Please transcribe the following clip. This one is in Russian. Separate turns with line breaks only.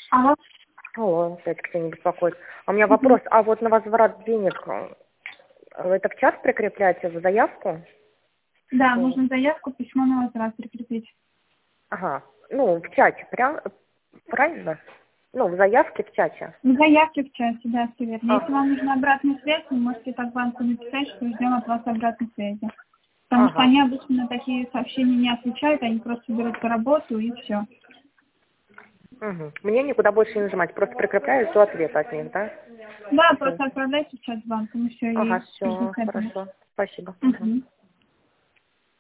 Алло.
Алло, опять кто-нибудь беспокоит. У меня вопрос, а вот на возврат денег, это в чат прикрепляете за заявку?
Да, нужно заявку, письмо на возврат прикрепить.
Ага, ну, в чате, прям, правильно? Ну, в заявке в чате.
В заявке в чате, да, все верно. Если
Ага,
вам нужна обратная связь, вы можете так банку написать, что ждем от вас обратной связи. Потому что
ага.
они обычно на такие сообщения не отвечают, они просто берут по работу и все.
Угу. Мне никуда больше не нажимать, просто прикрепляю, жду ответа от них, да?
Да,
Окей.
просто отправляйте в чат с банком, и все,
Ага,
и
все, хорошо. Спасибо. Угу.
Угу.